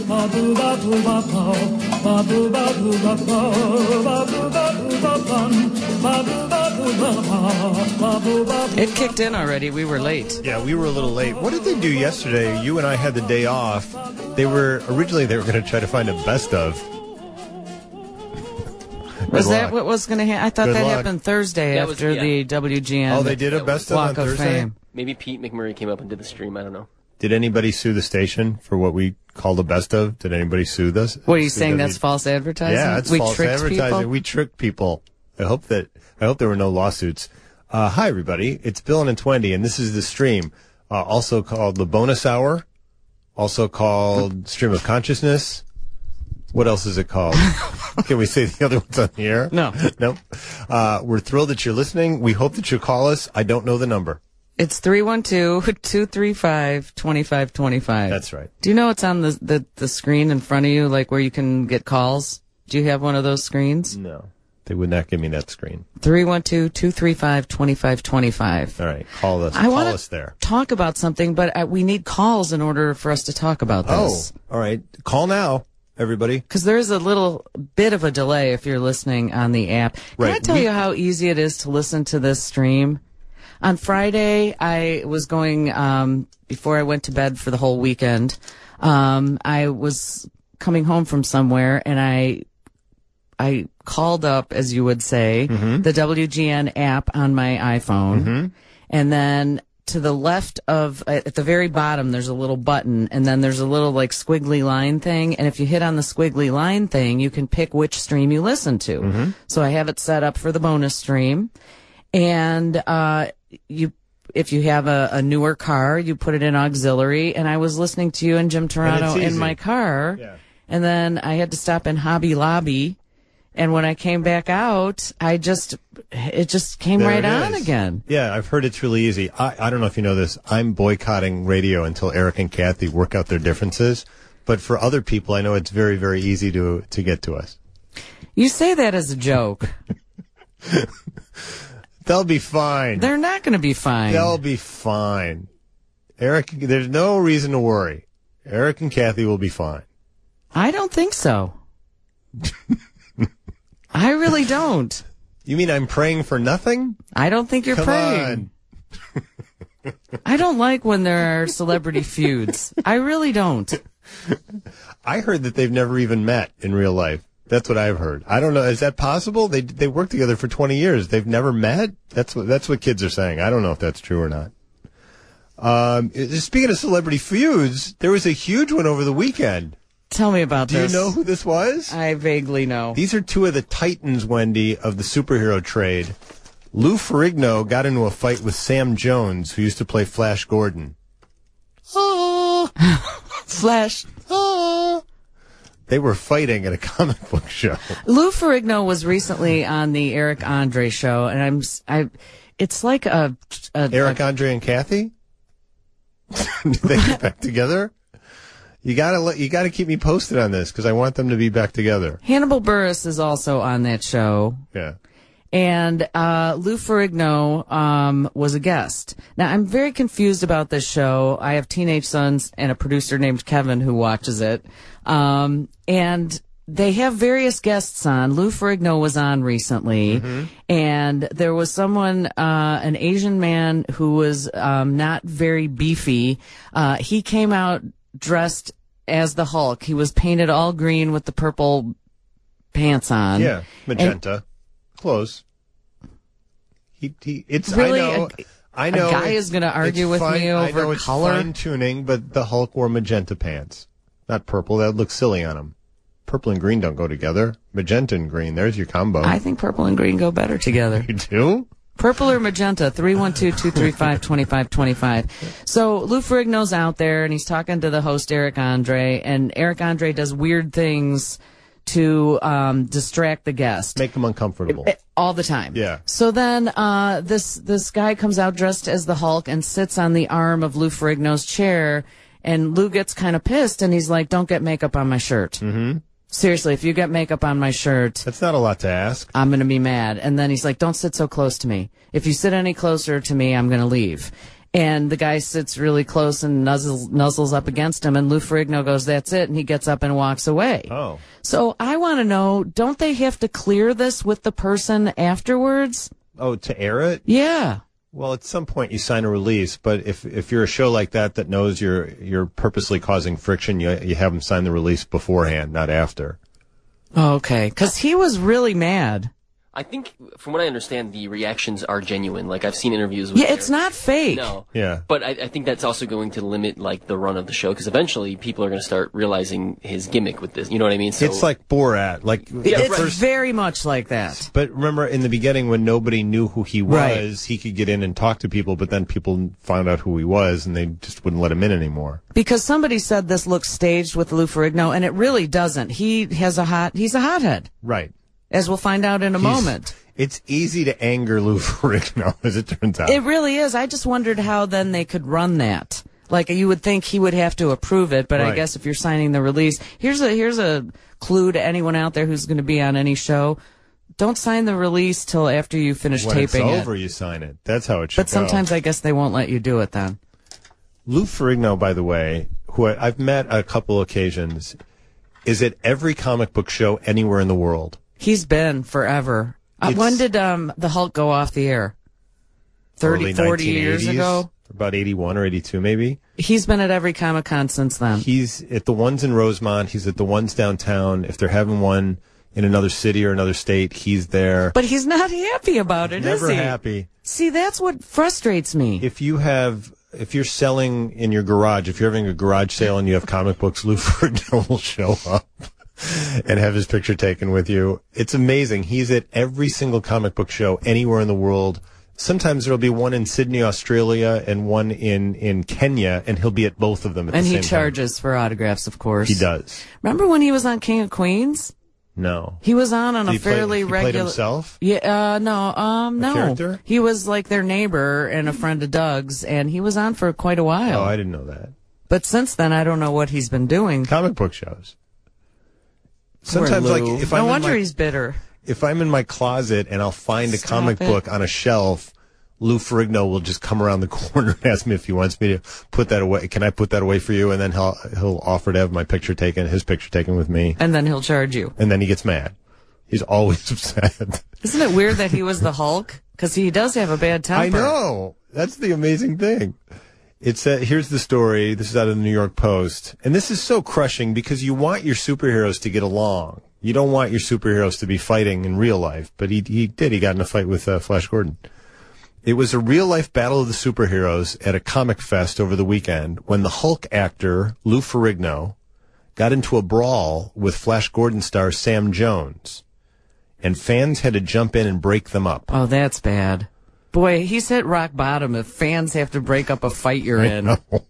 It kicked in already. We were late. Yeah, we were a little late. What did they do yesterday? You and I had the day off. They were going to try to find a best of. Was that what was going to happen? I thought that happened Thursday after the WGN. Oh, they did a best of on Thursday? Fame. Maybe Pete McMurray came up and did the stream. I don't know. Did anybody sue the station for what we called a best of? Did anybody sue this? What are you saying? That's false advertising? Yeah, it's false advertising. People? We tricked people. I hope there were no lawsuits. Hi, everybody. It's Bill and Twenty, and this is the stream, also called the Bonus Hour, also called Stream of Consciousness. What else is it called? Can we say the other ones on the air? No. Nope. We're thrilled that you're listening. We hope that you'll call us. I don't know the number. It's 312-235-2525. That's right. Do you know what's on the screen in front of you, like where you can get calls? Do you have one of those screens? No. They would not give me that screen. 312-235-2525. All right. Call us. I call us there. Talk about something, but we need calls in order for us to talk about this. Oh, all right. Call now, everybody. Because there's a little bit of a delay if you're listening on the app. Can I tell you how easy it is to listen to this stream? On Friday, I was going, before I went to bed for the whole weekend, I was coming home from somewhere, and I called up, as you would say, the WGN app on my iPhone, and then to the left at the very bottom, there's a little button, and then there's a little, like, squiggly line thing, and if you hit on the squiggly line thing, you can pick which stream you listen to. So I have it set up for the bonus stream, and if you have a newer car, you put it in auxiliary, and I was listening to you and Jim Toronto in my car, and then I had to stop in Hobby Lobby, and when I came back out, it just came right on again. Yeah, I've heard it's really easy. I don't know if you know this. I'm boycotting radio until Eric and Kathy work out their differences, but for other people, I know it's very, very easy to get to us. You say that as a joke. They'll be fine. They're not going to be fine. They'll be fine. Eric, there's no reason to worry. Eric and Kathy will be fine. I don't think so. I really don't. You mean I'm praying for nothing? I don't think you're praying. I don't like when there are celebrity feuds. I really don't. I heard that they've never even met in real life. That's what I've heard. I don't know. Is that possible? They worked together for 20 years. They've never met? That's what kids are saying. I don't know if that's true or not. Speaking of celebrity feuds, there was a huge one over the weekend. Tell me about this. Do you know who this was? I vaguely know. These are two of the titans, Wendy, of the superhero trade. Lou Ferrigno got into a fight with Sam Jones, who used to play Flash Gordon. Flash. They were fighting at a comic book show. Lou Ferrigno was recently on the Eric Andre show, and it's like Eric Andre and Kathy? Did they get back together? You gotta keep me posted on this because I want them to be back together. Hannibal Buress is also on that show. Yeah. And Lou Ferrigno was a guest. Now, I'm very confused about this show. I have teenage sons and a producer named Kevin who watches it. And they have various guests on. Lou Ferrigno was on recently. And there was someone, an Asian man who was not very beefy. He came out dressed as the Hulk. He was painted all green with the purple pants on. Yeah, magenta. Close. It's really I know. A guy is going to argue with me over I know it's color. Fine tuning, but the Hulk wore magenta pants, not purple. That would look silly on him. Purple and green don't go together. Magenta and green. There's your combo. I think purple and green go better together. You do? Purple or magenta, 312-235-2525. So Lou Ferrigno's out there, and he's talking to the host, Eric Andre, and Eric Andre does weird things to distract the guest. Make them uncomfortable. All the time. Yeah. So then this guy comes out dressed as the Hulk and sits on the arm of Lou Ferrigno's chair, and Lou gets kind of pissed, and he's like, don't get makeup on my shirt. Seriously, if you get makeup on my shirt... That's not a lot to ask. I'm going to be mad. And then he's like, don't sit so close to me. If you sit any closer to me, I'm going to leave. And the guy sits really close and nuzzles up against him, and Lou Ferrigno goes, "That's it," and he gets up and walks away. Oh. So I want to know, don't they have to clear this with the person afterwards? Oh, to air it? Yeah. Well, at some point you sign a release, but if you're a show like that knows you're purposely causing friction, you have them sign the release beforehand, not after. Oh, okay, because he was really mad. I think, from what I understand, the reactions are genuine. Like, I've seen interviews with it's not fake. No. Yeah. But I think that's also going to limit, like, the run of the show, because eventually people are going to start realizing his gimmick with this. You know what I mean? So, it's like Borat. Like, it's very much like that. But remember, in the beginning, when nobody knew who he was, he could get in and talk to people, but then people found out who he was, and they just wouldn't let him in anymore. Because somebody said this looks staged with Lou Ferrigno, and it really doesn't. He's a hothead. Right. As we'll find out in a moment. It's easy to anger Lou Ferrigno, as it turns out. It really is. I just wondered how then they could run that. Like, you would think he would have to approve it, but I guess if you're signing the release, here's a clue to anyone out there who's going to be on any show. Don't sign the release till after you finish taping it. When it's over, you sign it. That's how it should go. But sometimes I guess they won't let you do it then. Lou Ferrigno, by the way, who I've met a couple occasions, is at every comic book show anywhere in the world. He's been forever. When did the Hulk go off the air? 30, 40 years ago? About 81 or 82, maybe. He's been at every Comic-Con since then. He's at the ones in Rosemont. He's at the ones downtown. If they're having one in another city or another state, he's there. But he's not happy about it, is he? Never happy. See, that's what frustrates me. If you're selling in your garage, if you're having a garage sale and you have comic books, Lou Ferrigno will show up and have his picture taken with you. It's amazing. He's at every single comic book show anywhere in the world. Sometimes there'll be one in Sydney, Australia, and one in Kenya, and he'll be at both of them at the same time. And he charges for autographs, of course. He does. Remember when he was on King of Queens? No. He was on a fairly regular... He played himself? Yeah, no. Character? He was like their neighbor and a friend of Doug's, and he was on for quite a while. Oh, I didn't know that. But since then, I don't know what he's been doing. Comic book shows. Sometimes, no wonder he's bitter. If I'm in my closet and I'll find a comic book on a shelf, Lou Ferrigno will just come around the corner and ask me if he wants me to put that away. Can I put that away for you? And then he'll offer to have my picture taken, his picture taken with me. And then he'll charge you. And then he gets mad. He's always upset. Isn't it weird that he was the Hulk? Because he does have a bad temper. I know. That's the amazing thing. Here's the story. This is out of the New York Post. And this is so crushing because you want your superheroes to get along. You don't want your superheroes to be fighting in real life. But he did. He got in a fight with Flash Gordon. It was a real-life battle of the superheroes at a comic fest over the weekend when the Hulk actor, Lou Ferrigno, got into a brawl with Flash Gordon star Sam Jones. And fans had to jump in and break them up. Oh, that's bad. Boy, he's hit rock bottom if fans have to break up a fight you're in.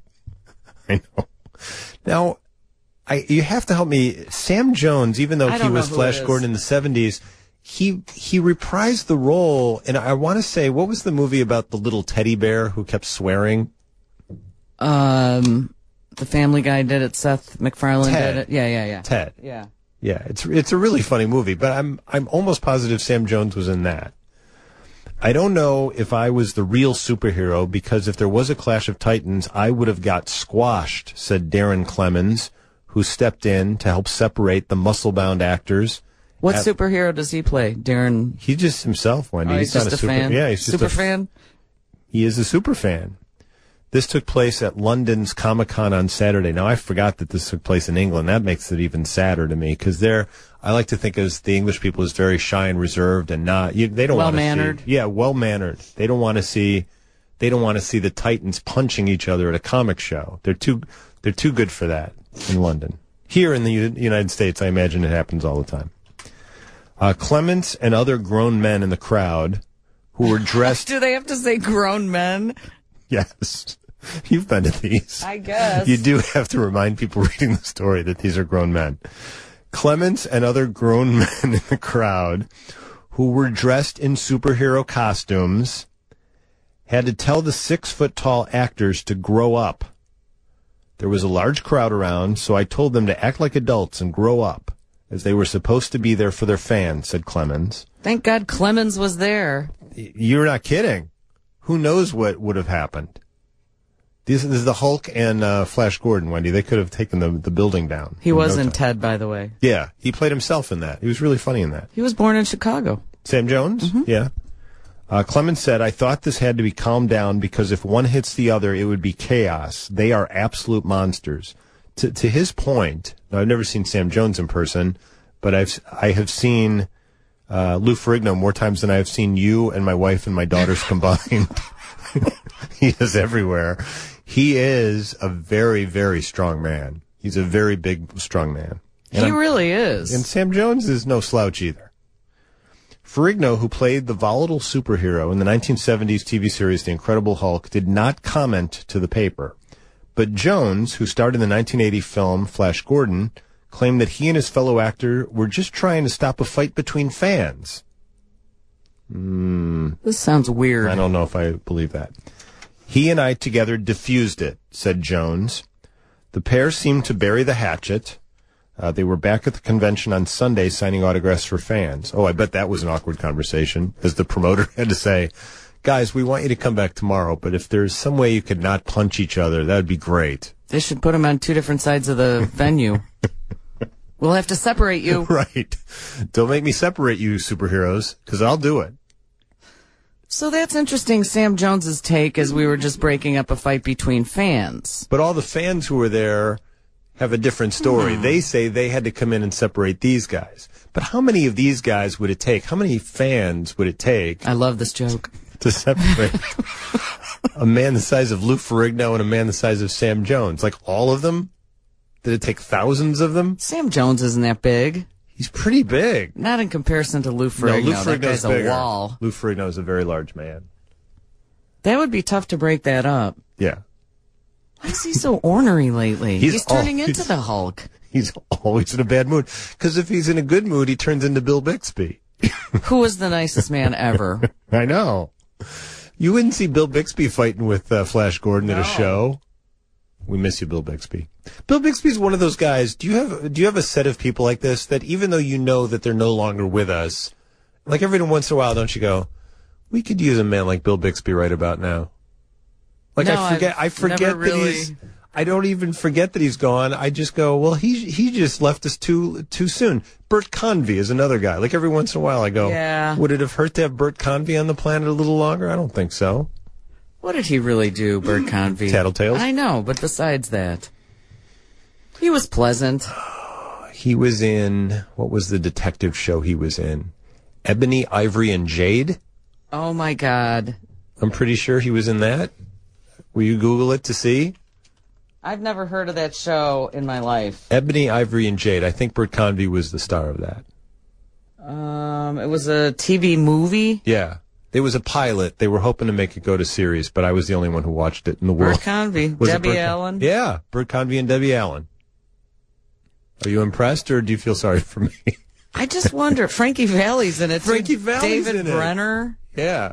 I know. Now, you have to help me. Sam Jones, even though he was Flash Gordon in the 70s, he reprised the role. And I want to say, what was the movie about the little teddy bear who kept swearing? The Family Guy did it. Seth MacFarlane did it. Yeah. Ted. Yeah. Yeah, it's a really funny movie, but I'm almost positive Sam Jones was in that. I don't know if I was the real superhero, because if there was a Clash of Titans, I would have got squashed, said Darren Clemens, who stepped in to help separate the muscle-bound actors. What superhero does he play, Darren? He just himself, Wendy. He's just a fan? Yeah, he's just super fan? He is a super fan. This took place at London's Comic-Con on Saturday. Now, I forgot that this took place in England. That makes it even sadder to me, because I like to think as the English people as very shy and reserved and not. They don't want to see. Well-mannered. Yeah, well-mannered. They don't want to see the Titans punching each other at a comic show. They're too good for that in London. Here in the United States, I imagine it happens all the time. Clements and other grown men in the crowd who were dressed. Do they have to say grown men? Yes. You've been to these. I guess. You do have to remind people reading the story that these are grown men. Clements and other grown men in the crowd who were dressed in superhero costumes had to tell the 6-foot-tall actors to grow up. There was a large crowd around, so I told them to act like adults and grow up, as they were supposed to be there for their fans, said Clemens. Thank God Clemens was there. You're not kidding. Who knows what would have happened? This is the Hulk and Flash Gordon, Wendy. They could have taken the building down. He was in Ted, by the way. Yeah, he played himself in that. He was really funny in that. He was born in Chicago. Sam Jones? Mm-hmm. Yeah. Clemens said, I thought this had to be calmed down because if one hits the other, it would be chaos. They are absolute monsters. To his point, now, I've never seen Sam Jones in person, but I have seen Lou Ferrigno more times than I have seen you and my wife and my daughters combined. He is everywhere. He is a very, very strong man. He's a very big, strong man. He really is. And Sam Jones is no slouch either. Ferrigno, who played the volatile superhero in the 1970s TV series The Incredible Hulk, did not comment to the paper. But Jones, who starred in the 1980 film Flash Gordon, claimed that he and his fellow actor were just trying to stop a fight between fans. This sounds weird. I don't know if I believe that. He and I together diffused it, said Jones. The pair seemed to bury the hatchet. They were back at the convention on Sunday signing autographs for fans. Oh, I bet that was an awkward conversation, as the promoter had to say, guys, we want you to come back tomorrow, but if there's some way you could not punch each other, that would be great. They should put them on two different sides of the venue. We'll have to separate you. Right. Don't make me separate you, superheroes, because I'll do it. So that's interesting, Sam Jones's take, as we were just breaking up a fight between fans. But all the fans who were there have a different story. They say they had to come in and separate these guys. But how many of these guys would it take? How many fans would it take? I love this joke. To separate a man the size of Lou Ferrigno and a man the size of Sam Jones? Like all of them? Did it take thousands of them? Sam Jones isn't that big. He's pretty big. Not in comparison to Lou Ferrigno. No, Lou That guy's bigger. a wall. Lou Ferrigno is a very large man. That would be tough to break that up. Yeah. Why is he so ornery lately? He's turning into the Hulk. He's always in a bad mood. Because if he's in a good mood, he turns into Bill Bixby. Who was the nicest man ever? I know. You wouldn't see Bill Bixby fighting with Flash Gordon at a show. We miss you, Bill Bixby. Bill Bixby's one of those guys. Do you have a set of people like this that even though you know that they're no longer with us, like every once in a while, don't you go, we could use a man like Bill Bixby right about now? Like no, I forget that I don't even forget that he's gone. I just go, well, he just left us too soon. Bert Convy is another guy. Like every once in a while I go, yeah. Would it have hurt to have Bert Convy on the planet a little longer? I don't think so. What did he really do, Bert Convy? Tattletales? I know, but besides that, he was pleasant. He was in, what was the detective show he was in? Ebony, Ivory, and Jade? Oh, my God. I'm pretty sure he was in that. Will you Google it to see? I've never heard of that show in my life. Ebony, Ivory, and Jade. I think Bert Convy was the star of that. It was a TV movie? Yeah. It was a pilot. They were hoping to make it go to series, but I was the only one who watched it in the world. Bert Convy. Debbie Allen? Yeah, Bert Convy and Debbie Allen. Are you impressed, or do you feel sorry for me? I just wonder. Frankie Valli's in it, too. Frankie Valli's David in it. Brenner? Yeah.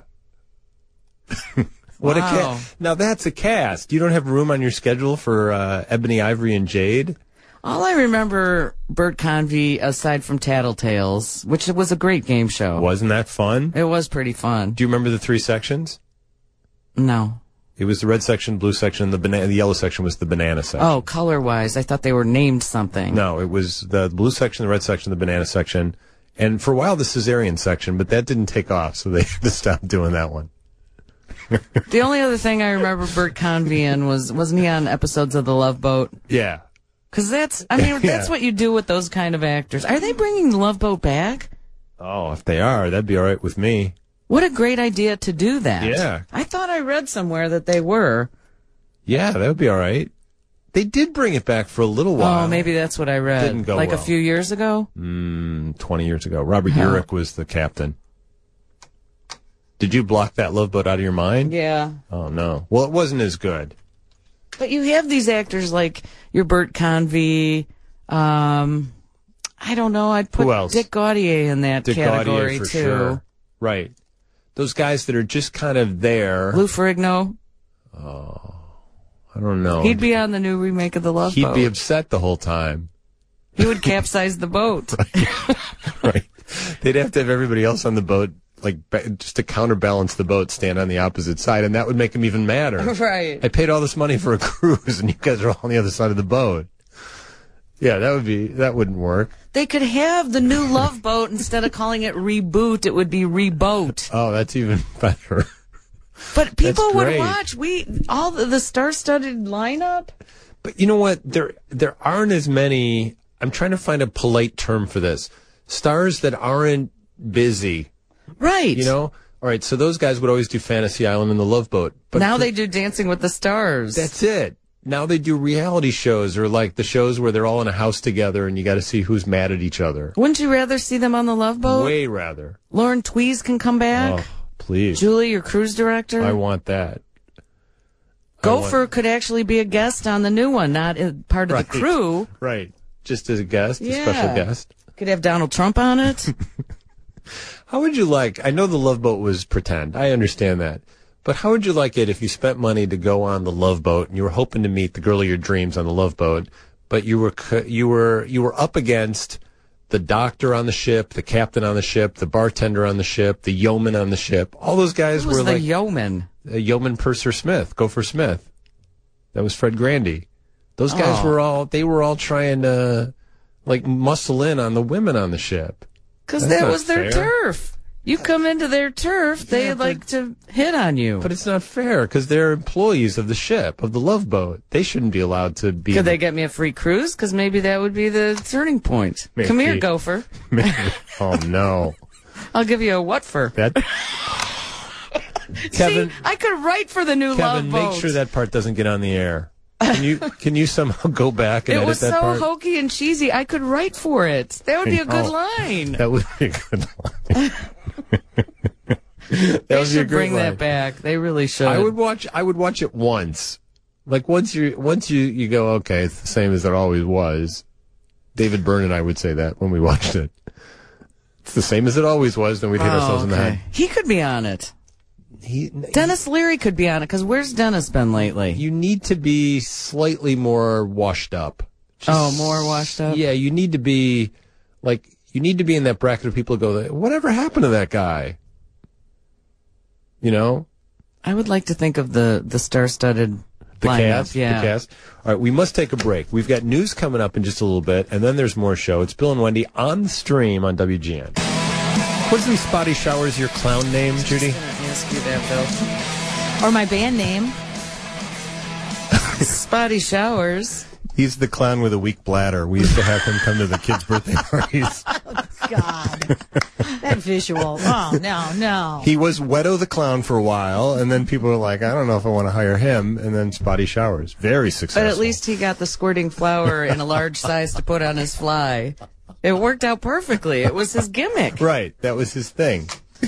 What a cast. Now, that's a cast. You don't have room on your schedule for Ebony, Ivory, and Jade? All I remember Bert Convy, aside from Tattletales, which was a great game show. Wasn't that fun? It was pretty fun. Do you remember the 3 sections? No. It was the red section, blue section, and the yellow section was the banana section. Oh, color-wise, I thought they were named something. No, it was the blue section, the red section, the banana section, and for a while the cesarean section, but that didn't take off, so they had to stop doing that one. The only other thing I remember Bert Convy in wasn't he on episodes of The Love Boat? Yeah. Because that's what you do with those kind of actors. Are they bringing The Love Boat back? Oh, if they are, that'd be all right with me. What a great idea to do that. Yeah. I thought I read somewhere that they were. Yeah, that would be all right. They did bring it back for a little while. Oh, maybe that's what I read. Didn't go like well. A few years ago? 20 years ago. Robert Urich was the captain. Did you block that Love Boat out of your mind? Yeah. Oh, no. Well, it wasn't as good. But you have these actors like your Bert Convy. I don't know. I'd put Who else? Dick Gaudier in that Dick category, Gaudier for too. Sure. Right. Those guys that are just kind of there. Lou Ferrigno. Oh, I don't know. He'd be on the new remake of The Love Boat. He'd be upset the whole time. He would capsize the boat. Right. They'd have to have everybody else on the boat just to counterbalance the boat, stand on the opposite side, and that would make them even madder. Right. I paid all this money for a cruise, and you guys are all on the other side of the boat. Yeah, that wouldn't work. They could have the new Love Boat instead of calling it Reboot. It would be Reboat. Oh, that's even better. But people would watch. All the star-studded lineup. But you know what? There aren't as many. I'm trying to find a polite term for this. Stars that aren't busy. Right. You know? All right, so those guys would always do Fantasy Island and the Love Boat. But now they do Dancing with the Stars. That's it. Now they do reality shows, or like the shows where they're all in a house together and you got to see who's mad at each other. Wouldn't you rather see them on the Love Boat? Way rather. Lauren Tweez can come back. Oh, please. Julie, your cruise director. I want that. Gopher could actually be a guest on the new one, not part of the crew. Right. Just as a guest, a special guest. Could have Donald Trump on it. How would you like, I know the Love Boat was pretend. I understand that. But how would you like it if you spent money to go on the Love Boat and you were hoping to meet the girl of your dreams on the Love Boat, but you were up against the doctor on the ship, the captain on the ship, the bartender on the ship, the yeoman on the ship. All those guys were like yeoman. Yeoman Purser Smith, Gopher Smith. That was Fred Grandy. Those guys were all trying to like muscle in on the women on the ship. Because that was their turf. You come into their turf, they like to hit on you. But it's not fair, because they're employees of the ship, of the Love Boat. They shouldn't be allowed to be... Could they get me a free cruise? Because maybe that would be the turning point. Maybe. Come here, Gopher. Oh, no. I'll give you a what for. Kevin, see, I could write for the new Love Boat. Kevin, make sure that part doesn't get on the air. Can you somehow go back and edit that part? It was so hokey and cheesy, I could write for it. That would be a good line. That would be a good line. They should bring that back. They really should. I would watch it once. Like once you go, okay, it's the same as it always was. David Byrne and I would say that when we watched it. It's the same as it always was, then we'd hit ourselves in the head. He could be on it. Dennis Leary could be on it, because where's Dennis been lately? You need to be slightly more washed up. More washed up? Yeah, you need to be in that bracket of people who go, whatever happened to that guy? You know? I would like to think of the star-studded lineup. The cast. All right, we must take a break. We've got news coming up in just a little bit, and then there's more show. It's Bill and Wendy on the stream on WGN. What's the Spotty Showers your clown name, Judy? I was going to ask you that, Bill. Or my band name. Spotty Showers. He's the clown with a weak bladder. We used to have him come to the kids' birthday parties. Oh, God. That visual. Oh, no. He was Wedo the Clown for a while, and then people were like, I don't know if I want to hire him, and then Spotty Showers. Very successful. But at least he got the squirting flour in a large size to put on his fly. It worked out perfectly. It was his gimmick. Right. That was his thing.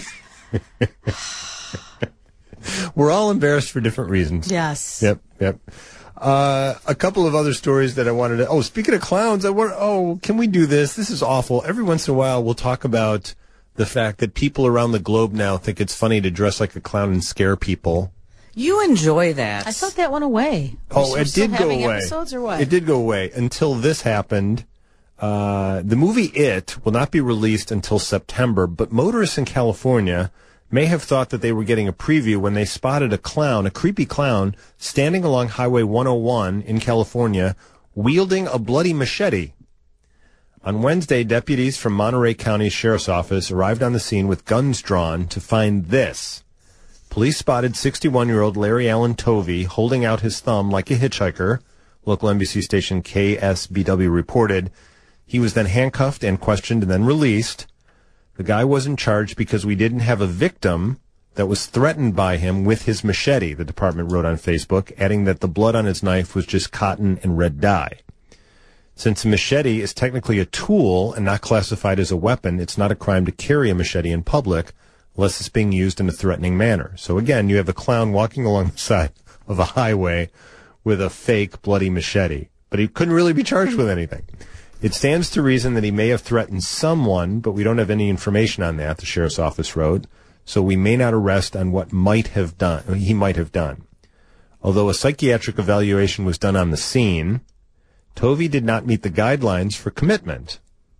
We're all embarrassed for different reasons. Yes. Yep. A couple of other stories that I wanted to... Oh, speaking of clowns, can we do this? This is awful. Every once in a while, we'll talk about the fact that people around the globe now think it's funny to dress like a clown and scare people. You enjoy that. I thought that went away. Oh, it did go away. Episodes or what? It did go away until this happened. The movie It will not be released until September, but motorists in California may have thought that they were getting a preview when they spotted a creepy clown, standing along Highway 101 in California, wielding a bloody machete. On Wednesday, deputies from Monterey County Sheriff's Office arrived on the scene with guns drawn to find this. Police spotted 61-year-old Larry Allen Tovey holding out his thumb like a hitchhiker. Local NBC station KSBW reported. He was then handcuffed and questioned and then released. The guy wasn't charged because we didn't have a victim that was threatened by him with his machete, the department wrote on Facebook, adding that the blood on his knife was just cotton and red dye. Since a machete is technically a tool and not classified as a weapon, it's not a crime to carry a machete in public unless it's being used in a threatening manner. So again, you have a clown walking along the side of a highway with a fake bloody machete, but he couldn't really be charged with anything. It stands to reason that he may have threatened someone, but we don't have any information on that, the sheriff's office wrote, so we may not arrest on what he might have done. Although a psychiatric evaluation was done on the scene, Tovey did not meet the guidelines for commitment.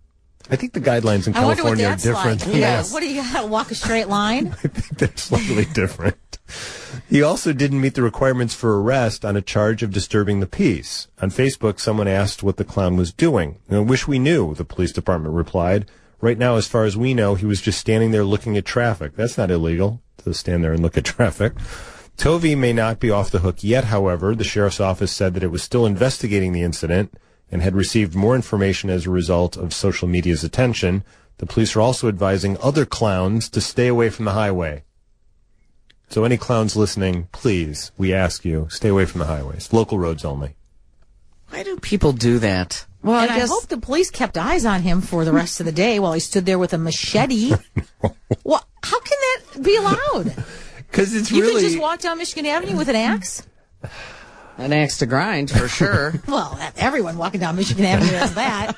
I think the guidelines in I wonder what California are that's different. like. than Yeah. this. What do you got to walk a straight line? I think they're slightly different. He also didn't meet the requirements for arrest on a charge of disturbing the peace. On Facebook, someone asked what the clown was doing. I wish we knew, the police department replied. Right now, as far as we know, he was just standing there looking at traffic. That's not illegal, to stand there and look at traffic. Tovey may not be off the hook yet, however. The sheriff's office said that it was still investigating the incident and had received more information as a result of social media's attention. The police are also advising other clowns to stay away from the highway. So any clowns listening, please, we ask you, stay away from the highways. Local roads only. Why do people do that? Well, And I guess I hope the police kept eyes on him for the rest of the day while he stood there with a machete. Well, how can that be allowed? Because it's You really... can just walk down Michigan Avenue with an axe? an axe to grind for sure. Well, everyone walking down Michigan Avenue has that.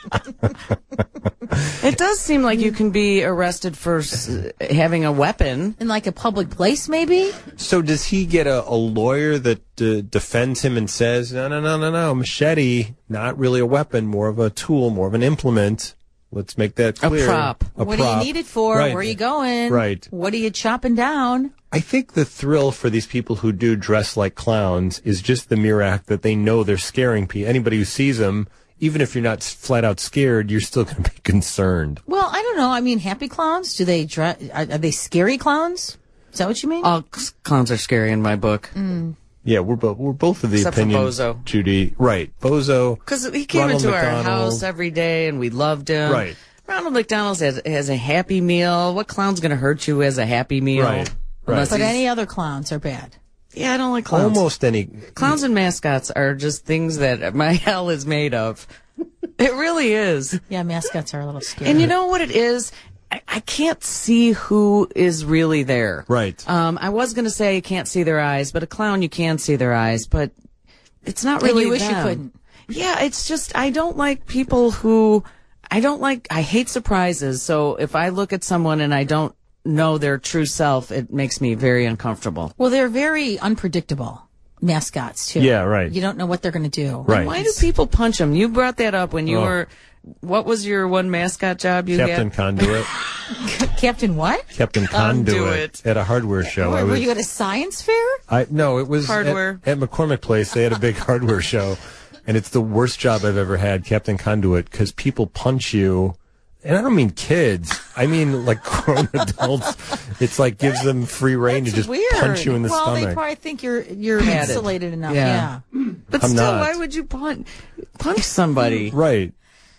It does seem like you can be arrested for having a weapon. In like a public place, maybe? So does he get a lawyer that defends him and says, no, machete, not really a weapon, more of a tool, more of an implement. Let's make that clear. A prop. What do you need it for? Right. Where are you going? Right. What are you chopping down? I think the thrill for these people who do dress like clowns is just the mere act that they know they're scaring people. Anybody who sees them, even if you're not flat out scared, you're still going to be concerned. Well, I don't know. I mean, happy clowns? Do they are they scary clowns? Is that what you mean? All clowns are scary in my book. Yeah, we're both of the Except for opinion, Bozo. Judy. Right, Bozo. Because he came Ronald into our McDonald. house every day and we loved him. Right. Ronald McDonald has a Happy Meal. What clown's going to hurt you as a Happy Meal? Right. Unless But he's- any other clowns are bad. Yeah, I don't like clowns. Almost any. Clowns and mascots are just things that my hell is made of. It really is. Yeah, mascots are a little scary. And you know what it is? I can't see who is really there. Right. I was going to say you can't see their eyes, but a clown, you can see their eyes, but it's not really you wish you them. couldn't. Yeah, it's just, I don't like people who, I hate surprises. So if I look at someone and I don't know their true self, it makes me very uncomfortable. Well, they're very unpredictable. Mascots, too. Yeah, right. You don't know what they're going to do. Right. Why do people punch them? You brought that up when you were, what was your one mascot job you Captain had? Conduit. Captain what? Captain Conduit at a hardware show. Were you at a science fair? No, it was Hardware. at McCormick Place. They had a big hardware show, and it's the worst job I've ever had, Captain Conduit, because people punch you. And I don't mean kids. I mean like grown adults. It's like gives them free reign to just Weird. punch you in the well, stomach. they probably think you're Padded. insulated enough. Yeah. Yeah. But I'm still, not. why would you punch somebody? Right.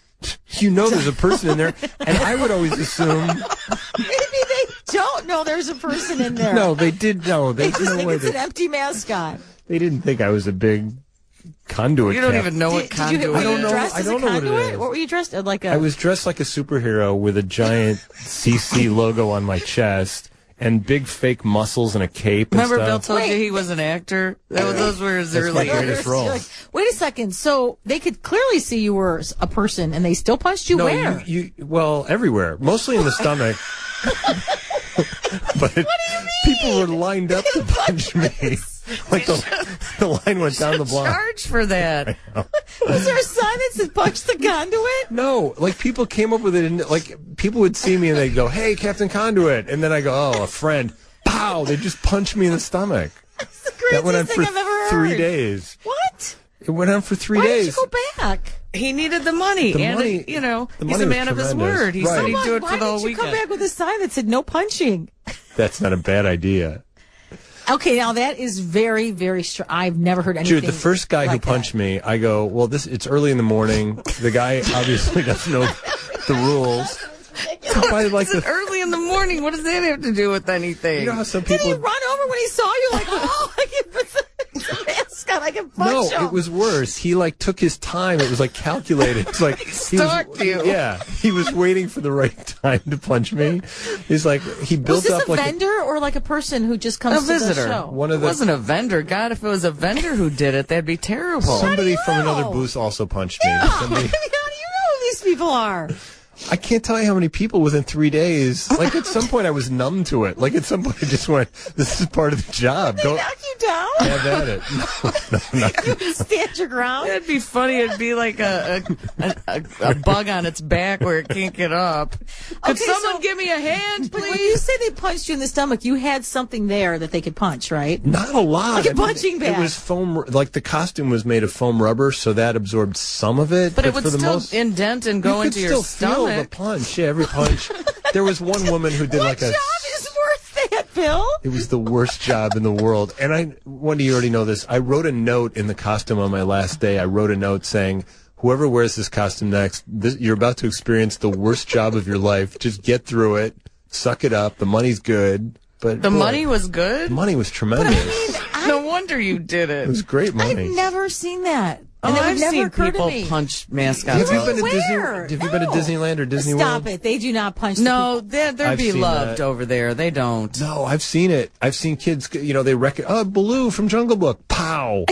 You know there's a person in there, and I would always assume. Maybe they don't know there's a person in there. No, they did know. They There's just no think way it's an empty mascot. they didn't think I was a big conduit. You don't cap. even know what Did you, conduit were I don't you know- dressed I as don't a know what it conduit? is. What were you dressed as? Like a I was dressed like a superhero with a giant CC logo on my chest and big fake muscles and a cape. Remember and Bill stuff. told you he was an actor? Those were his That's my early greatest years. role. You're like, wait a second. So they could clearly see you were a person, and they still punched you. No, Where? well, everywhere, mostly in the stomach. But people were lined up to punch me. Like the line went down the block. Charge for that. Was there a sign that said "punch the conduit"? No, like people came up with it, and like people would see me and they'd go, "Hey, Captain Conduit," and then I go, "Oh, a friend." Pow! They just punched me in the stomach. That's the craziest That went on thing for I've ever heard. 3 days. What? It went on for 3 Why days. did you go back? He needed the money. The and, money- the the he's money a was man of his tremendous. word. He Right. said he'd Come do it Why for the whole didn't you come weekend. back with a sign that said "no punching"? That's not a bad idea. Okay, now that is very, very strange. I've never heard anything. Dude, the first guy who like punched that. me, I go, well, it's early in the morning. The guy obviously doesn't know the rules. By like It's early in the morning. What does that have to do with anything? you know how some Did he people. run over when he saw you? Like, oh, I can mascot. I can punch No, him. it was worse. He like took his time. It was like calculated. It's like he stalked you. Yeah, he was waiting for the right time to punch me. He's like he built Was this up a like vendor or like a person who just comes a to the visitor. show? one of It the wasn't a vendor. God, if it was a vendor who did it, that'd be terrible. somebody you from know? another booth also punched me. Oh, Somebody, how do you know who these people are? I can't tell you how many people within 3 days. Like at some point, I was numb to it. Like at some point, I just went, "This is part of the job." They knock you down. Have at it. No. Stand your ground. It'd be funny. It'd be like a bug on its back where it can't get up. Could someone give me a hand, please? When you say they punched you in the stomach, you had something there that they could punch, right? Not a lot. Like a punching bag. It was foam. Like the costume was made of foam rubber, so that absorbed some of it. But it would for the still most, indent and go into your you could still feel the stomach. punch. Yeah, every punch. There was one woman who did What like a. job is worth that, Bill? It was the worst job in the world. And Wendy, you already know this. I wrote a note in the costume on my last day. I wrote a note saying, whoever wears this costume next, you're about to experience the worst job of your life. Just get through it. Suck it up. The money's good. But The money was good? The money was tremendous. No wonder you did it. It was great money. I've never seen that. And that I've would never seen occur people to me. punch mascots. Have you been to Where? Disney? Have you been to Disneyland or Disney Stop World? it. They do not punch No, the they're I've seen beloved that. over there. They don't. No, I've seen it. I've seen kids, they Baloo from Jungle Book. Pow!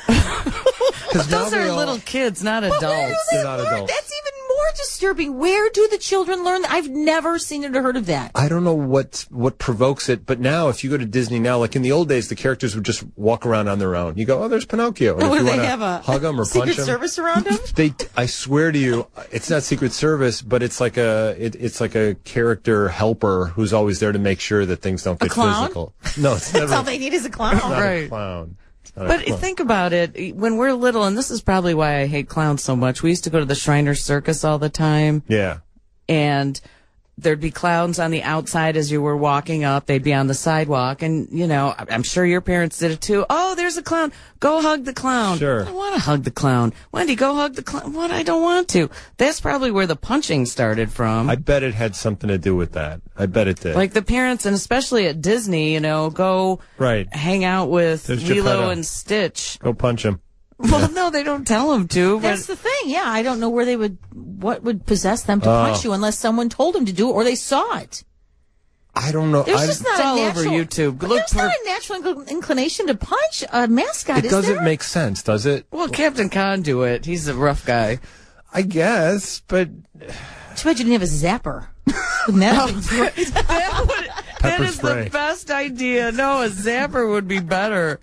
But those are little kids, not Where do adults. they They're not learn? adults. That's even more disturbing. Where do the children learn that? I've never seen it or heard of that. I don't know what provokes it, but now if you go to Disney now, like in the old days, the characters would just walk around on their own. You go, oh, there's Pinocchio. And What, if do you they wanna have a hug them or Secret punch them, Service around them? I swear to you, it's not Secret Service, but it's like it's like a character helper who's always there to make sure that things don't get clown? physical. No, it's That's never. all they need is a clown. It's not Right. a clown. It's not a But clown. think about it. When we're little, and this is probably why I hate clowns so much, we used to go to the Shriners Circus all the time. Yeah. And there'd be clowns on the outside as you were walking up. They'd be on the sidewalk. And, I'm sure your parents did it too. Oh, there's a clown. Go hug the clown. Sure. I don't want to hug the clown. Wendy, go hug the clown. What? I don't want to. That's probably where the punching started from. I bet it had something to do with that. I bet it did. Like the parents, and especially at Disney, go Right. hang out with There's Lilo Geppetto. and Stitch. Go punch him. Well, no, they don't tell them to. But That's the thing. Yeah, I don't know what would possess them to punch you unless someone told them to do it or they saw it. I don't know. There's just not It's a all natural, over YouTube. But Look there's for- not a natural inclination to punch a mascot, It is doesn't there? make sense, does it? Well, Captain Conduit, he's a rough guy. I guess, but Too bad you didn't have a zapper. Wouldn't that have been great? That Pepper is spray. the best idea. No, a zapper would be better.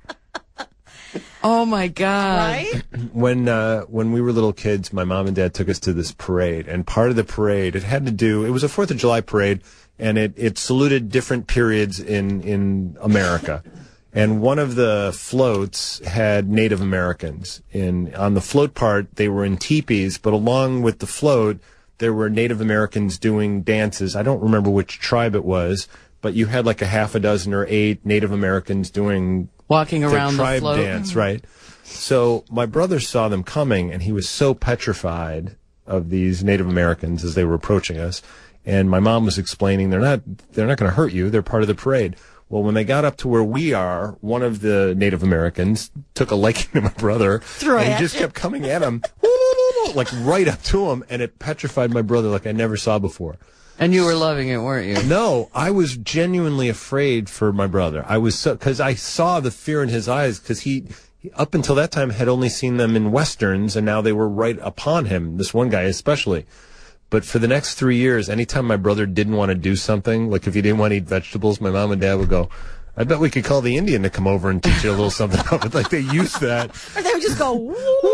Oh my God! Right? when we were little kids, my mom and dad took us to this parade, and part of the parade, it was a 4th of July parade, and it saluted different periods in America. And one of the floats had Native Americans. On the float part, they were in teepees, but along with the float, there were Native Americans doing dances. I don't remember which tribe it was, but you had like a half a dozen or 8 Native Americans doing Walking around the tribe float. dance, right? So my brother saw them coming, and he was so petrified of these Native Americans as they were approaching us. And my mom was explaining, they're not going to hurt you. They're part of the parade. Well, when they got up to where we are, one of the Native Americans took a liking to my brother, and he just kept coming at him, like right up to him, and it petrified my brother like I never saw before. And you were loving it, weren't you? No, I was genuinely afraid for my brother. I was because I saw the fear in his eyes, because he up until that time had only seen them in westerns, and now they were right upon him. This one guy especially. But for the next 3 years, anytime my brother didn't want to do something, like if he didn't want to eat vegetables, my mom and dad would go, I bet we could call the Indian to come over and teach you a little something of it. Like they used that. Or they would just go,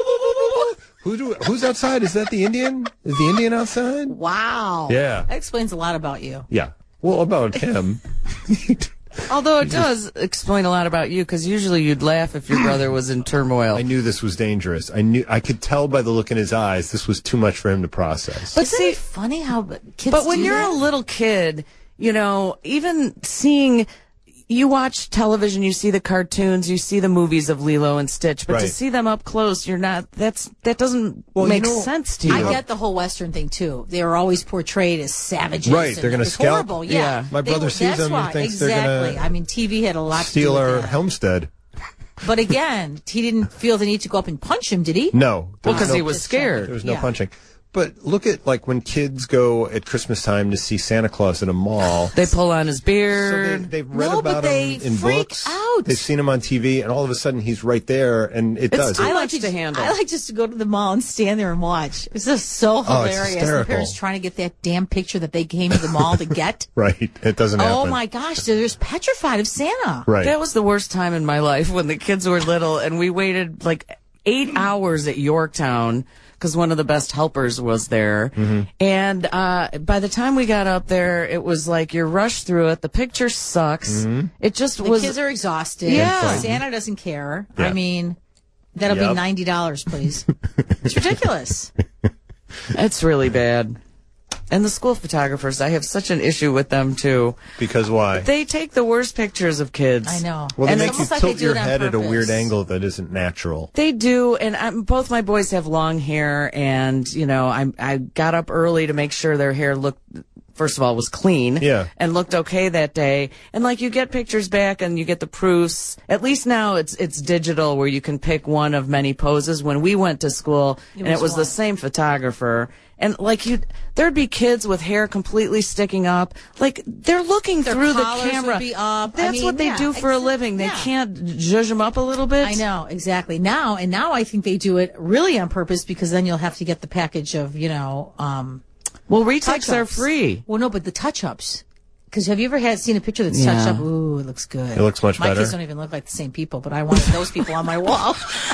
Who's outside? Is that the Indian? Is the Indian outside? wow. Yeah. That explains a lot about you. Yeah. Well, about him. Although it does explain a lot about you, because usually you'd laugh if your brother was in turmoil. I knew this was dangerous. I could tell by the look in his eyes this was too much for him to process. But isn't it funny how kids But when do you're that? a little kid, even seeing, you watch television, you see the cartoons, you see the movies of Lilo and Stitch, but to Right. see them up close, that doesn't make sense to you. I get the whole Western thing too. They are always portrayed as savages. Right, and they're gonna it's scalp. horrible. Yeah. Yeah, My brother sees that's them and why. thinks they're exactly. gonna I mean, TV had a lot to do steal with our that. homestead. But again, he didn't feel the need to go up and punch him, did he? No. Well, because he no, was there scared. was no Yeah. punching. But look at, like, when kids go at Christmas time to see Santa Claus at a mall. They pull on his beard. So they've read about him in books. Out. They've seen him on TV, and all of a sudden he's right there, and it's too much to handle. I like just to go to the mall and stand there and watch. It's just so hilarious. It's hysterical. The parents trying to get that damn picture that they came to the mall to get. Right. It doesn't happen. Oh, my gosh. They're just petrified of Santa. Right. That was the worst time in my life when the kids were little, and we waited like 8 hours at Yorktown because one of the best helpers was there. Mm-hmm. And by the time we got up there, it was like you're rushed through it. The picture sucks. Mm-hmm. It just was. The kids are exhausted. Yeah. Santa doesn't care. Yeah. I mean, that'll be $90, please. It's ridiculous. It's really bad. And the school photographers, I have such an issue with them, too. Because why? They take the worst pictures of kids. I know. Well, and they make you tilt your head at a weird angle that isn't natural. They do, and both my boys have long hair, and, you know, I got up early to make sure their hair looked, first of all, was clean. Yeah. And looked okay that day. And, like, you get pictures back, and you get the proofs. At least now it's digital, where you can pick one of many poses. When we went to school, it was the same photographer. And, like, there'd be kids with hair completely sticking up. Like, they're looking through the camera. Would be up. That's what they do for a living. They can't zhuzh them up a little bit. I know, exactly. Now I think they do it really on purpose, because then you'll have to get the package of, you know, well, retakes are free. Well, no, but the touch-ups. Because have you ever seen a picture that's touched up? Ooh, it looks good. It looks much better. My kids don't even look like the same people, but I wanted those people on my wall.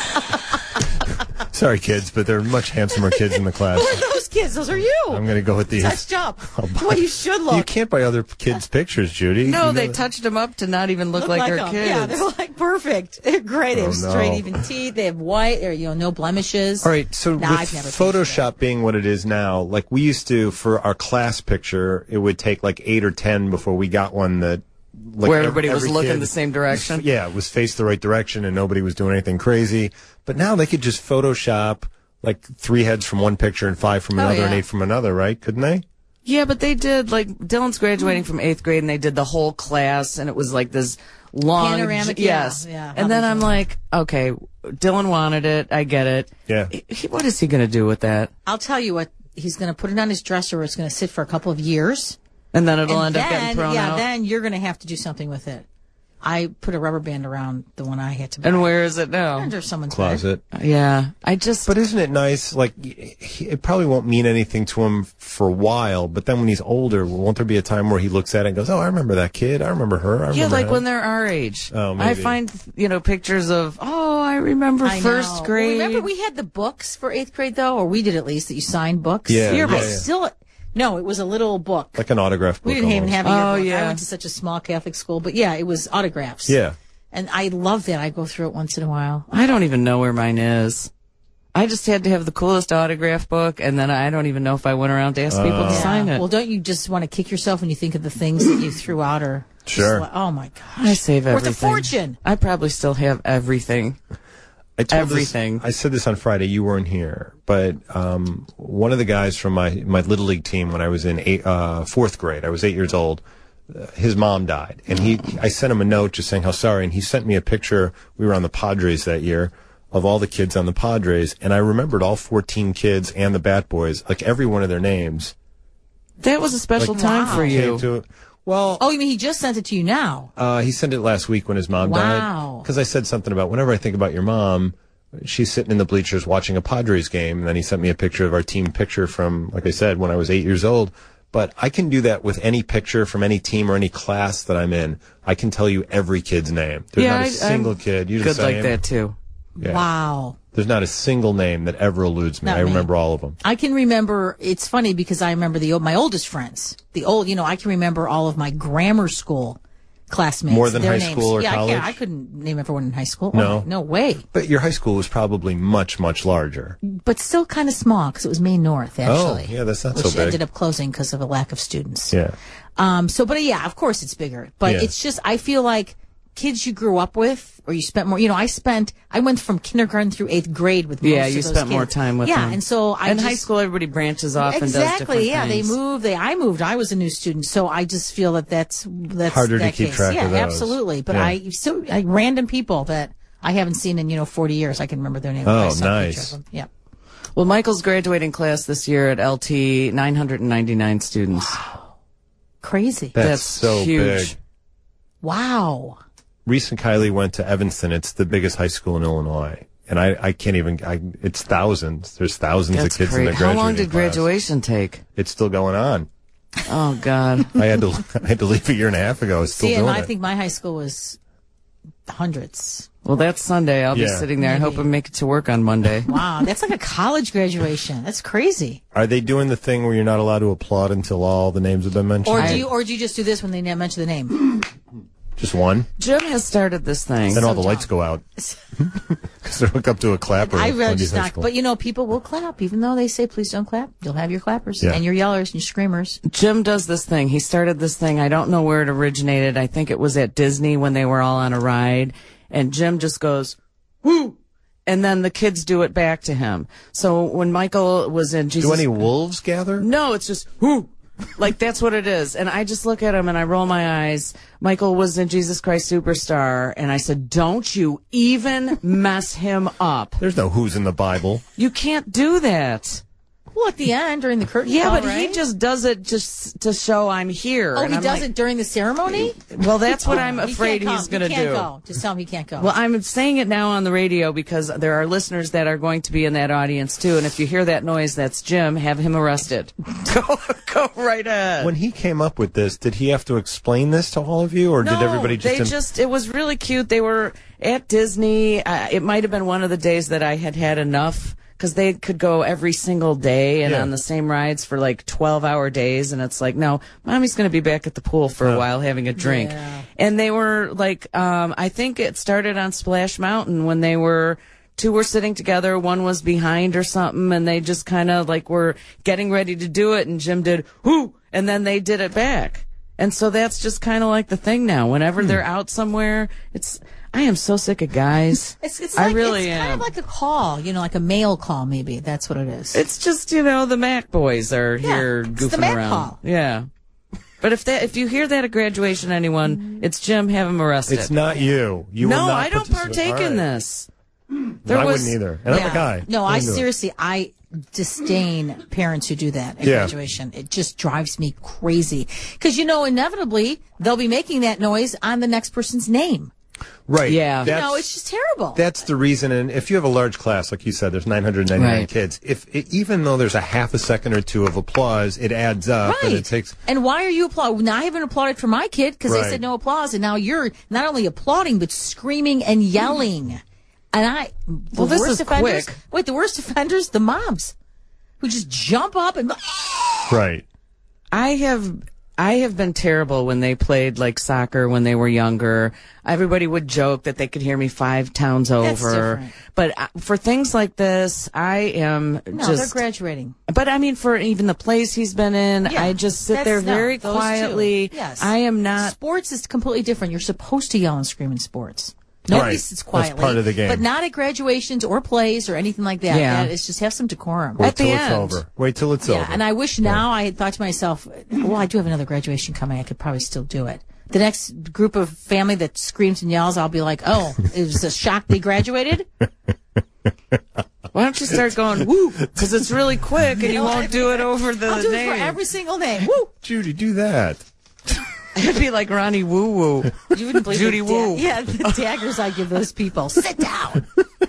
Sorry, kids, but they're much handsomer kids in the class. Who are those kids? Those are you. I'm going to go with these. Touched up. Well, you should look. You can't buy other kids' pictures, Judy. No, they touched them up to not even look like their kids. Yeah, they're like perfect. They're great. They have straight, even teeth. They have white. They're, you know, no blemishes. All right, so with Photoshop being what it is now, like we used to, for our class picture, it would take like 8 or 10 before we got one that... Like where everybody was looking the same direction? It was faced the right direction and nobody was doing anything crazy. But now they could just Photoshop like 3 heads from one picture and 5 from another and 8 from another, right? Couldn't they? Yeah, but they did, like, Dylan's graduating from 8th grade and they did the whole class and it was like this long... Panoramic, yes. Yeah, and then I'm like, okay, Dylan wanted it, I get it. Yeah. What is he going to do with that? I'll tell you what, he's going to put it on his dresser where it's going to sit for a couple of years. And then it'll end up getting thrown out. Yeah, then you're going to have to do something with it. I put a rubber band around the one I had to buy. And where is it now? Under someone's closet. bed. Yeah. But isn't it nice? Like, it probably won't mean anything to him for a while, but then when he's older, won't there be a time where he looks at it and goes, oh, I remember that kid. I remember her. I remember him. When they're our age. Oh, maybe. I find, pictures of, I remember first grade. Well, remember we had the books for 8th grade, though, or we did at least, that you signed books? Yeah. No, it was a little book. Like an autograph book. We didn't even have a yearbook. Yeah. I went to such a small Catholic school, but yeah, it was autographs. Yeah. And I love that. I go through it once in a while. I don't even know where mine is. I just had to have the coolest autograph book, and then I don't even know if I went around to ask people to sign it. Well, don't you just want to kick yourself when you think of the things that you threw out? Or sure. Like, oh, my gosh. I save everything. Worth a fortune. I probably still have everything. Everything. I said this on Friday. You weren't here, but one of the guys from my Little League team when I was in 4th grade, I was 8 years old. His mom died, and I sent him a note just saying how sorry, and he sent me a picture. We were on the Padres that year of all the kids on the Padres, and I remembered all 14 kids and the Bat Boys, like every one of their names. That was a special time for you. Well, you mean he just sent it to you now? He sent it last week when his mom died. Because I said something about whenever I think about your mom, she's sitting in the bleachers watching a Padres game, and then he sent me a picture of our team picture from, like I said, when I was 8 years old. But I can do that with any picture from any team or any class that I'm in. I can tell you every kid's name. There's not a single kid. You good like that too. Yeah. Wow. There's not a single name that ever eludes me. I remember all of them. I can remember. It's funny because I remember my oldest friends. I can remember all of my grammar school classmates. More than their high names. school or college? Yeah, I couldn't name everyone in high school. No. No way. But your high school was probably much, much larger. But still kind of small because it was Maine North, actually. Oh, yeah, that's not so which big. ended up closing because of a lack of students. Yeah. Of course it's bigger. But it's just, I feel like kids you grew up with or you spent more, I went from kindergarten through 8th grade with most of those kids. Yeah, you spent more time with them. Yeah, and so in high school, everybody branches off and does different things. Exactly, yeah, I moved, I was a new student, so I just feel that's harder that to keep case. track of those. Yeah, absolutely, but random people that I haven't seen in, 40 years, I can remember their name. Oh, nice. Yeah. Well, Michael's graduating class this year at LT, 999 students. Wow. Crazy. That's so huge. big. Wow. Reese and Kylie went to Evanston. It's the biggest high school in Illinois. And I can't even, it's thousands. There's thousands of kids in their graduating class. How long did graduation take? It's still going on. Oh, God. I had to leave a year and a half ago. It's still doing it. I think my high school was hundreds. Well, that's Sunday. I'll be sitting there. Maybe. I hope I make it to work on Monday. Wow, that's like a college graduation. That's crazy. Are they doing the thing where you're not allowed to applaud until all the names have been mentioned? Or do you just do this when they mention the name? Just one? Jim has started this thing. Then all the lights go out. Because they're hooked up to a clapper. I really just not. But, people will clap. Even though they say, please don't clap. You'll have your clappers and your yellers and your screamers. Jim does this thing. He started this thing. I don't know where it originated. I think it was at Disney when they were all on a ride. And Jim just goes, whoo! And then the kids do it back to him. So when Michael was in Jesus... Do any wolves gather? No, it's just, whoo! Like, that's what it is. And I just look at him and I roll my eyes. Michael was in Jesus Christ Superstar, and I said, don't you even mess him up. There's no who's in the Bible. You can't do that. Well, at the end, during the curtain call, but he just does it just to show I'm here. Oh, and he does it during the ceremony? Well, that's what I'm afraid he's going to do. He can't go. Just tell him he can't go. Well, I'm saying it now on the radio because there are listeners that are going to be in that audience, too. And if you hear that noise, that's Jim. Have him arrested. Go right ahead. When he came up with this, did he have to explain this to all of you? Or did everybody just... it was really cute. They were at Disney. It might have been one of the days that I had enough. Because they could go every single day and on the same rides for like 12-hour days. And it's like, no, Mommy's going to be back at the pool for a while having a drink. Yeah. And they were like, I think it started on Splash Mountain when two were sitting together. One was behind or something. And they just kind of like were getting ready to do it. And Jim did, whoo! And then they did it back. And so that's just kind of like the thing now. Whenever they're out somewhere, I am so sick of guys. I really am. It's kind of like a call, like a mail call, maybe. That's what it is. It's just, the Mac boys are here goofing it's the Mac around. Call. Yeah. But if you hear that at graduation, anyone, it's Jim. Have him arrested. It's not you. You will not I don't partake in this. I wouldn't either. And I'm a guy. No, I disdain parents who do that at graduation. It just drives me crazy. Because, inevitably, they'll be making that noise on the next person's name. Right. Yeah. It's just terrible. That's the reason. And if you have a large class, like you said, there's 999 kids. Even though there's a half a second or two of applause, it adds up. Right. And it takes. And why are you applauding? Now, I haven't applauded for my kid because they said no applause. And now you're not only applauding, but screaming and yelling. And this is quick. Wait, the worst offenders, the moms who just jump up and. Right. I have been terrible when they played like soccer when they were younger. Everybody would joke that they could hear me 5 towns over. That's different. But for things like this, I am they're graduating. But I mean, for even the plays he's been in, I just sit there very quietly. Yes. I am not. Sports is completely different. You're supposed to yell and scream in sports. Nobody sits quietly. That's part of the game. But not at graduations or plays or anything like that. Yeah. It's just have some decorum. Wait till it's over. Wait till it's over. Yeah, and I wish now I had thought to myself, well, I do have another graduation coming. I could probably still do it. The next group of family that screams and yells, I'll be like, oh, it was a shock they graduated? Why don't you start going, woo, because it's really quick and you won't do it over the name. I'll do it for every single name. Woo! Judy, do that. It'd be like Ronnie Woo Woo. You wouldn't believe Judy Woo. The daggers I give those people. Sit down.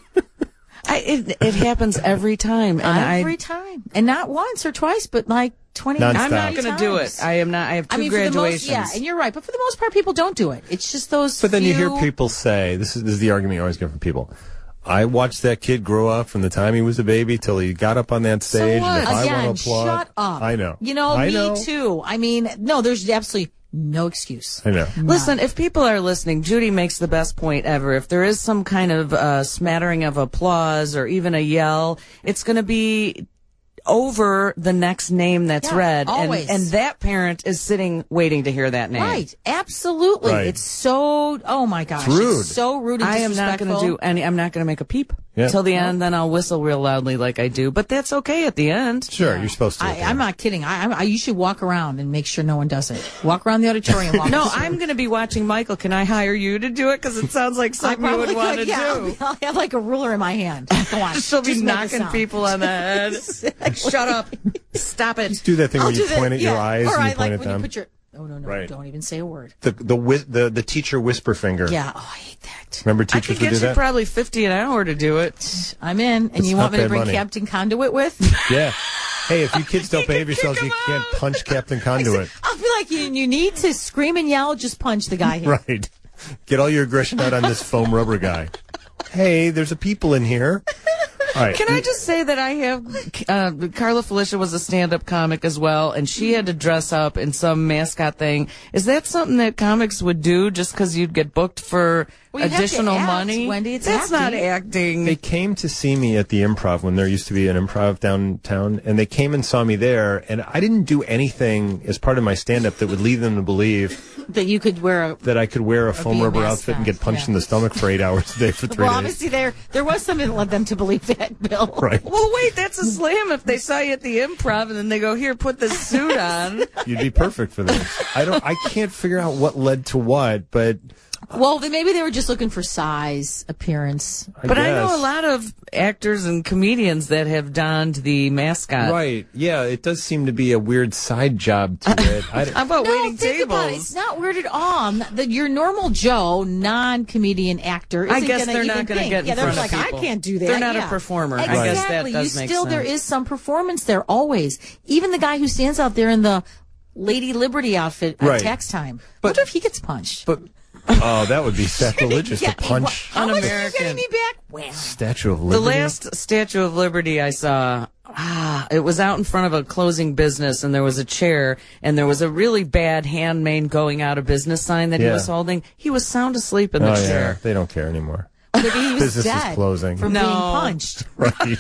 It happens every time. And every time. And not once or twice, but like 20 Non-stop. I'm not going to do it. I am not. I have two graduations. And you're right. But for the most part, people don't do it. It's just those But then you hear people say, this is the argument you always get from people. I watched that kid grow up from the time he was a baby till he got up on that stage. So and if I want to applaud, shut up. I know. Me too. I mean, no, there's absolutely no excuse. I know. Listen, if people are listening, Judy makes the best point ever. If there is some kind of smattering of applause or even a yell, it's going to be over the next name that's read. Always. And that parent is sitting waiting to hear that name. Right. Absolutely. Right. It's so, oh my gosh. It's rude. It's so rude and I am not disrespectful. going to do any, I'm not going to make a peep. till the end, then I'll whistle real loudly like I do. But that's okay at the end. Sure, you're supposed to. I'm not kidding. You should walk around and make sure no one does it. Walk around the auditorium. No, I'm going to be watching Michael. Can I hire you to do it? Because it sounds like something you would want to do. I'll have like a ruler in my hand. Go on. She'll be knocking people on the head. Shut up. Stop it. Just do that thing where you point at your eyes and you point at when them. You put your, no, right. Don't even say a word. The teacher whisper finger. Yeah, I hate that. Remember teachers would do that? I could get you probably $50 an hour to do it. I'm in. And you want me to bring Captain Conduit with? Yeah. Hey, if you kids don't behave yourselves, you can't punch Captain Conduit. I'll be like, you need to scream and yell, just punch the guy here. Right. Get all your aggression out on this foam rubber guy. Hey, there's a people in here. All right. Can I just say that I have Carla Felicia was a stand-up comic as well, and she had to dress up in some mascot thing. Is that something that comics would do just because you'd get booked for additional money? Wendy, that's not acting. They came to see me at the Improv when there used to be an Improv downtown, and they came and saw me there, and I didn't do anything as part of my stand-up that would lead them to believe that you could wear that I could wear a foam rubber outfit and get punched in the stomach for 8 hours a day for 3 days. Well, obviously there was something that led them to believe that, Bill. Right. Well, wait, that's a slam if they saw you at the Improv and then they go, here, put this suit on. You'd be perfect for this. I can't figure out what led to what, but... Well, maybe they were just looking for size, appearance. I know a lot of actors and comedians that have donned the mascot. Right. Yeah, it does seem to be a weird side job to it. How about waiting tables? It's not weird at all. Your normal Joe, non-comedian actor isn't I guess they're not going to get in front of people. I can't do that. They're not a performer. Exactly. I guess that does make sense. There is some performance there, always. Even the guy who stands out there in the Lady Liberty outfit at tax time. What if he gets punched? Oh, that would be sacrilegious to punch an American. How much are you getting me back? Well, Statue of Liberty. The last Statue of Liberty I saw, it was out in front of a closing business, and there was a chair, and there was a really bad handmade going out of business sign that he was holding. He was sound asleep in the chair. Yeah. They don't care anymore. Maybe he was business dead is closing. from being punched. Right.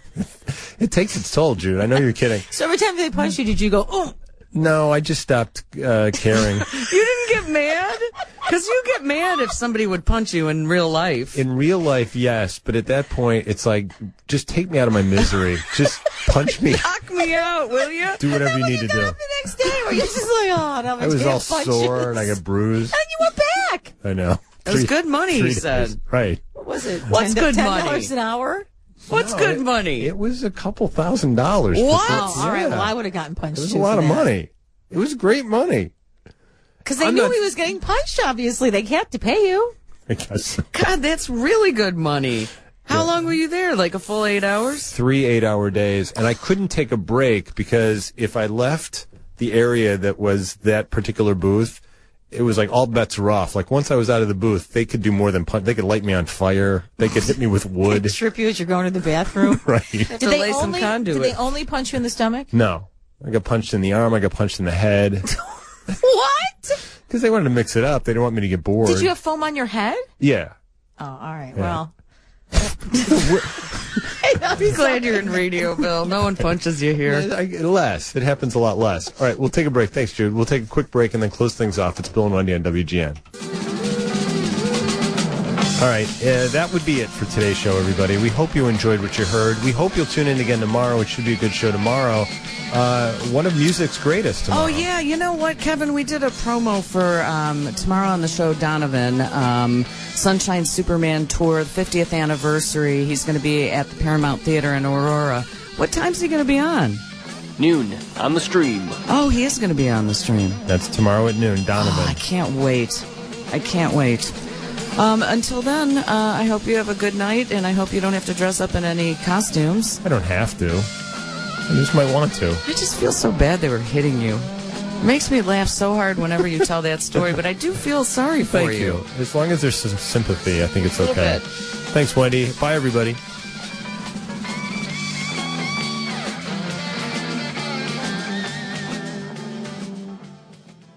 It takes its toll, Jude. I know you're kidding. So every time they punched you, did you go, oh? No, I just stopped caring. You didn't get mad? Because you get mad if somebody would punch you in real life. In real life, yes. But at that point, it's like, just take me out of my misery. Just punch me. Knock me out, will you? Do whatever you need to do. The next day, where you're just like, I was all sore and I got bruised. And you went back. I know. It was good money, he said. Days. Right. What was it? What's good money? $10 an hour? What's good money? It was a couple $1,000s. What? All right. Well, I would have gotten punched. It was a lot of money. It was great money. Because they knew he was getting punched, obviously. They had to pay you. I guess. God, that's really good money. How long were you there? Like a full 8 hours? 3 8-hour days. And I couldn't take a break because if I left the area that was that particular booth, it was like all bets were off. Like once I was out of the booth, they could do more than punch. They could light me on fire. They could hit me with wood. Trip you as you're going to the bathroom. Right. Did they only punch you in the stomach? No. I got punched in the arm. I got punched in the head. What? Because they wanted to mix it up. They didn't want me to get bored. Did you have foam on your head? Yeah. Oh, all right. Yeah. Well. I'm glad you're in radio, Bill. No one punches you here. Less. It happens a lot less. All right, we'll take a break. Thanks, Jude. We'll take a quick break and then close things off. It's Bill and Wendy on WGN. All right, that would be it for today's show, everybody. We hope you enjoyed what you heard. We hope you'll tune in again tomorrow. It should be a good show tomorrow. One of music's greatest tomorrow. Oh, yeah. You know what, Kevin? We did a promo for tomorrow on the show, Donovan. Sunshine Superman Tour, 50th anniversary. He's going to be at the Paramount Theater in Aurora. What time's he going to be on? Noon, on the stream. Oh, he is going to be on the stream. That's tomorrow at noon, Donovan. Oh, I can't wait. I can't wait. Until then, I hope you have a good night, and I hope you don't have to dress up in any costumes. I don't have to. I just might want to. I just feel so bad they were hitting you. It makes me laugh so hard whenever you tell that story, but I do feel sorry for Thank you. As long as there's some sympathy, I think it's okay. Thanks, Wendy. Bye, everybody.